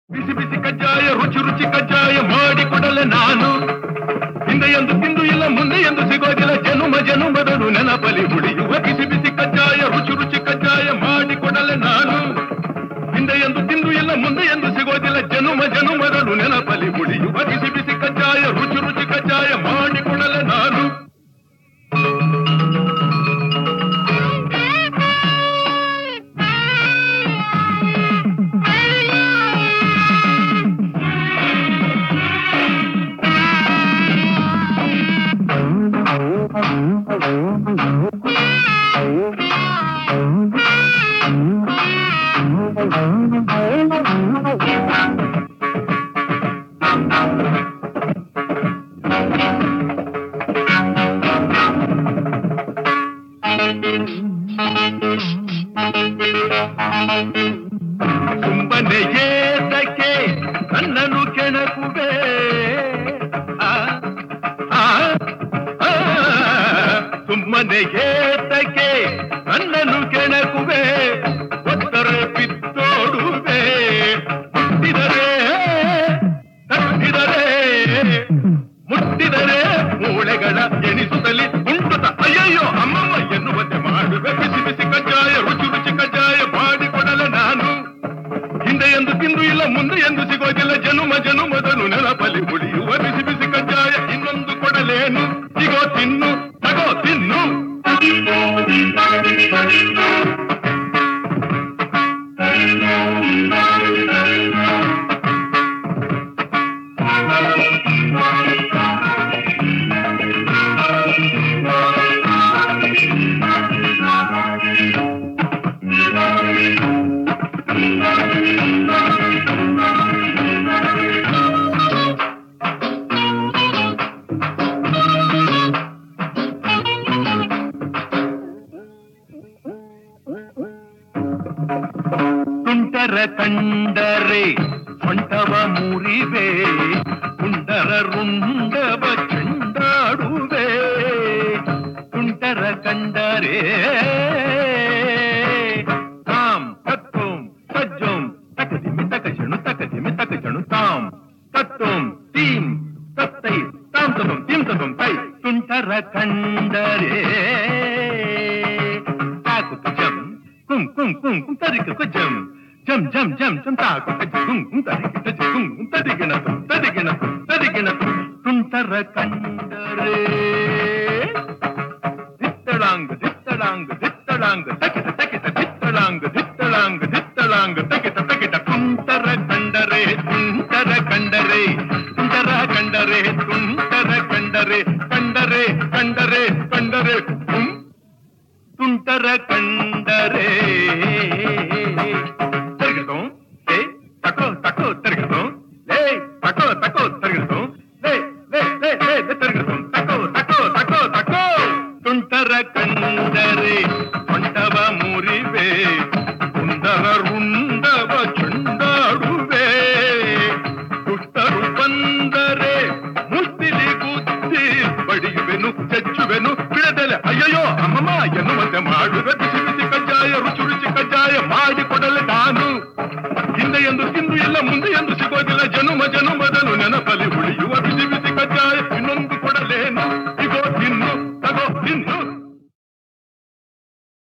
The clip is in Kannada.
ಬಿಸಿ ಬಿಸಿ ಕಜ್ಜಾಯ ರುಚಿ ರುಚಿ ಕಜ್ಜಾಯ ಮಾಡಿಕೊಡಲೆ ನಾನು. ಹಿಂದೆ ಎಂದು ತಿಂದು ಇಲ್ಲ ಮುಂದೆ ಎಂದು ಸಿಗೋದಿಲ್ಲ ಜನುಮ ಜನುಮದನು ನೆನಪಲಿ ಉಳಿಯುವ ಬಿಸಿ ಬಿಸಿ ಕಜ್ಜಾಯ ರುಚಿ ರುಚಿ ಕಜ್ಜಾಯ ಮಾಡಿಕೊಡಲೆ ನಾನು. ಹಿಂದೆ ಎಂದು ತಿಂದು ಇಲ್ಲ ಮುಂದೆ ಎಂದು ಸಿಗೋದಿಲ್ಲ ಜನುಮ ಜನುಮದನು ನೆನಪಲಿ ಉಳಿಯುವ ಬಿಸಿ ಬಿಸಿ ಕಜ್ಜಾಯ ರುಚಿ ರುಚಿ ಕಜ್ಜಾಯ ಮಾಡಿಕೊಡಲೆ ನಾನು. ಸುಮ್ಮನೆ ಏತಕ್ಕೆ ನನ್ನನ್ನು ಕೆಣಕುವೆ, ಸುಮ್ಮನೆ ಏತಕ್ಕೆ ನನ್ನನ್ನು ಕೆಣಕುವೆ, ಒತ್ತರೆ ಬಿತ್ತೋಡುವೆ. ಮುಟ್ಟಿದರೆ ಮೂಳೆಗಳ ಎಣಿಸುತ್ತಲಿ ಉಂಟುತ್ತ ಅಯ್ಯಯ್ಯೋ ಅಮ್ಮಮ್ಮ ಎನ್ನುವಂತೆ ಮಾಡುವೆ. ಬಿಸಿ ಬಿಸಿ ಕಜ್ಜಾಯ ರುಚಿ ರುಚಿ ಕಜ್ಜಾಯ ಮಾಡಿಕೊಡಲೆ ನಾನು. ಹಿಂದೆ ಎಂದು ತಿಂದು ಇಲ್ಲ ಮುಂದೆ ಎಂದು ಸಿಗೋದಿಲ್ಲ ಜನುಮ ಜನುಮದನು ನೆನಪಲಿ ಉಳಿಯುವ ಬಿಸಿ ಬಿಸಿ ಕಜ್ಜಾಯ ಇನ್ನೊಂದು ಕೊಡಲೇನು. ಸಿಗೋ ತಿನ್ನು ತಗೋ ತಿನ್ನು. ತುಂಟರ ಕಂಡರೆ ಸೊಂಟವ ಮುರಿವೆ, ತುಂಡರ ರುಂಡವ ಚೆಂಡಾಡುವೆ. ತುಂಟರ ಕಂಡರೆ ತಾಂ ತತ್ತೋಂ ತಜ್ಜೋಂ ತಕದಿಮಿ ತಕಜಣು ತಕದಿಮಿ ತಕಜಣು ತಾಂ ತತ್ತೋಂ ತೀಂ ತತ್ತೈ ತಾಂ ತದಂ ತೀಂ ತದಂ ತೈ. ತುಂಟರ ಕಂಡರೆ ತಾಕು ಜಂ ಕುಂ ಕುಂ ಕುಂ ಕುಂ ತರಿಕ ಜಂ ಜಂ ಜಂ ಜಂ ಜಂ ತಾಕು ಕುಂ ಕುಂ ತರಿಕ ಕುಂ ಕುಂ ತದಿಗಿನ ತದಿಗಿನ ತದಿಗಿನ. ತುಂಟರ ಕಂಡರೆ ದಿತ್ತಳಾಂಗ ದಿತ್ತಳಾಂಗ ದಿತ್ತಳಾಂಗ ತಕಿಟ ತಕಿಟ ದಿತ್ತಳಾಂಗ ದಿತ್ತಳಾಂಗ ದಿತ್ತಳಾಂಗ ತಕಿಟ ತಕಿಟ. ತುಂಟರ ಕಂಡರೆ ತುಂಟರ ಕಂಡರೆ ತುಂಟರ ಕಂಡರೆ ತುಂಟರ ಕಂಡರೆ ಕಂಡರೆ ಕಂಡರೆ ಕಂಡರೆ ತುಂಟರ ಕಂಡರೆ